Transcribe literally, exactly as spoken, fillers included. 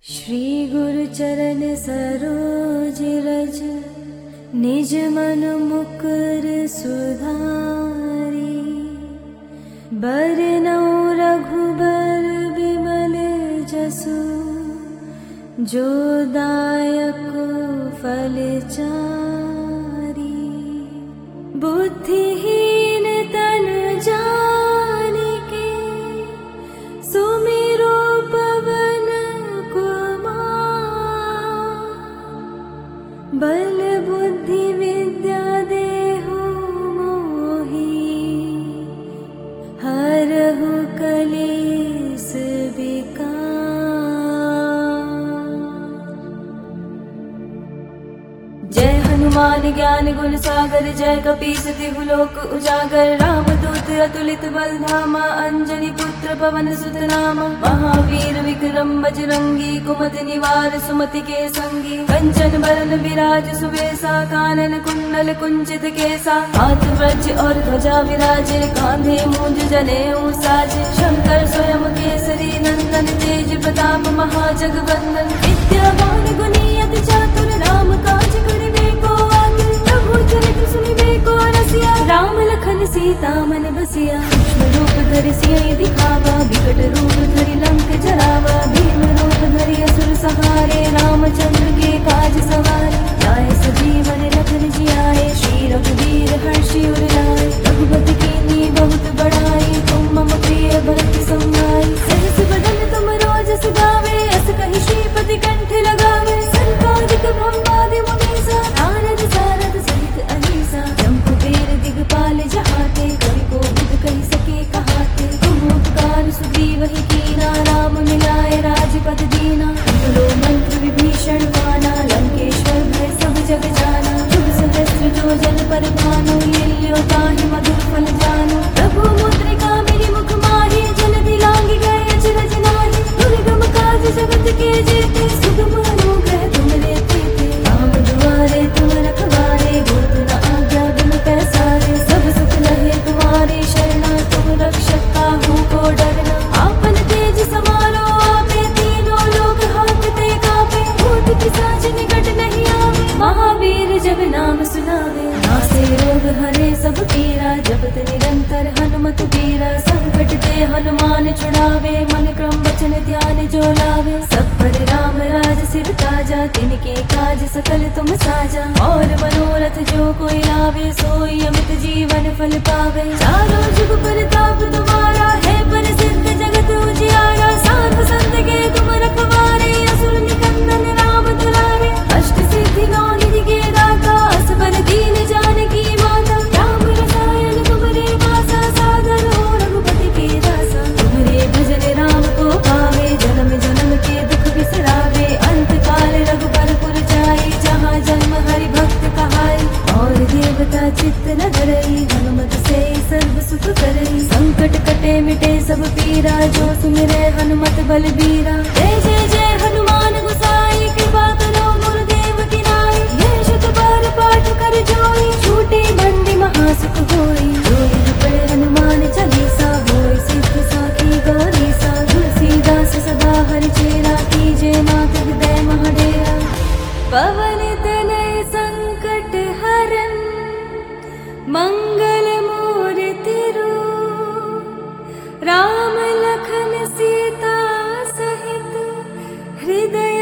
श्री गुरु चरण सरोज रज निज मन मुकुर सुधारी। बरनौ रघुबर बिमल जसु जो दायक फल चारी। बुद्धिहीन तनु जानिके सुमिरो पवन कुमार। बल बुद्धि विद्या देहु मोहि हरहु कलेस विकार। जय हनुमान ज्ञान गुण सागर जय कपीस तिहु लोक उजागर। राम दूत अतुलित बल धामा अंजनी पुत्र पवन सुत नामा। महावीर विक्रम बजरंगी कुमति निवार सुमति के संगी। कंचन बरन विराज सुबेसा कानन कुंडल कुंचित केसा। हाथ वज्र और ध्वजा विराजे कांधे मूंज जनेऊ साजे। शंकर स्वयं केसरी नंदन तेज प्रताप महाजगवंदन। विद्यावान गुणी अति चातुर राम काज करिबे को आतुर। प्रभु चरित्र सुनिबे को रसिया राम लखन सीता मन बसिया। सूक्ष्म रूप धरि सियहि दिखावा विकट रूप धरि लंक जरावा। भीम रूप धरि असुर सहारे रामचंद्र के काज सवारे। लाए सजीवन लखन जियाए श्री रघुवीर हर्षि उर लाए। रघुपति कीन्ही बहुत बड़ाई तुम मम प्रिय भरत समाई। सहस बदन तुम रोजस गावे अस कहि श्रीपति कंठ लगावे। संकादिक ब्रह्मादि मुनीसा नारद सारद सहित अहिसा। जम कुबेर दिगपाल जहाते कवि कोविद कहि सके कहाते। तुम उपकार सुग्रीवहि कीना राम मिलाए राजपद दीना। बोलो मंत्र विभीषण माना लंकेश्वर भय सब जग जाना। जुग सहस्त्र जो जन पर भानु लील्यो ताहि मधुर फल जानु। प्रभु मुद्रिका मेरी मुख माहि जलधि लांघि गए अचरज नाहि। दुर्गम काज जगत के जेते सुगम अनुग्रह तुमरे तेते। राम दुआरे तुम रखवारे होत न आज्ञा बिन पैसारे। सब सुख लहे तुम्हारी शरणा तुम रक्षक काहू को डरना। आपन तेज समारो आपे तीनों लोक हांकते कांपे। भूत पिशाच निकट नहीं आवे महावीर जब नाम सुनावे। नासे रोग हरे सब पीरा जपत निरंतर हनुमत बीरा। संकट ते हनुमान छुड़ावे मन क्रम वचन ध्यान जो लावे। सब पर राम राज सिर ताजा तिनके काज सकल तुम साजा। और मनोरथ जो कोई लावे सोई अमित जीवन फल पावे। चारों जुग परताप तुम्हारा है प्रसिद्ध जगत उजियारा। साधु संत के तुम रखवारे असुर निकंदन राम दुलारे। अष्ट सिद्धि नौ निधि के दाता असबर दीन जानकी माता। राम रसायन तुमरे वासा सागर हो रघुपति के दासा। तुम्हारे भजन राम को पावे जन्म जन्म के दुख बिसरावे। अंत काल रघुबर जाई जहाँ जन्म हरि भक्त कहाई। और देवता चित्त न धरई हनुमत से सर्व सुख करई। संकट कटे मिटे सब पीरा जो सुमिरै हनुमत बल बीरा। जय जय जय हनुमान गोसाई कृपा करो गुरुदेव की नाई। यह शत बार पाठ कर जोई छूटी बंदी महासुख होई। जोई पढ़े हनुमान चालीसा होई सिद्ध साखी गौरीसा। तुलसीदास सदा हरि चेरा कीजे नाथ हृदय महाडेरा। पवन तनय संकट हरन मंगल मूर्ति रूप। राम लखन सीता सहित हृदय